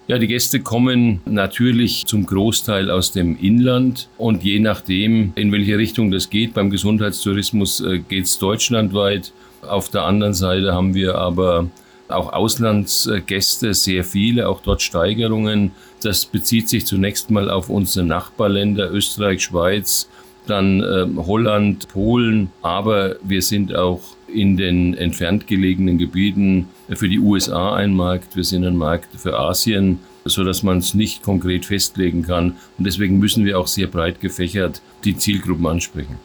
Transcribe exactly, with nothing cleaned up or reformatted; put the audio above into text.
Ja, die Gäste kommen natürlich zum Großteil aus dem Inland und je nachdem, in welche Richtung das geht, beim Gesundheitstourismus äh, geht es deutschlandweit. Auf der anderen Seite haben wir aber auch Auslandsgäste, sehr viele, auch dort Steigerungen. Das bezieht sich zunächst mal auf unsere Nachbarländer, Österreich, Schweiz, dann äh, Holland, Polen, aber wir sind auch in den entfernt gelegenen Gebieten für die U S A ein Markt, wir sind ein Markt für Asien, sodass man es nicht konkret festlegen kann. Und deswegen müssen wir auch sehr breit gefächert die Zielgruppen ansprechen.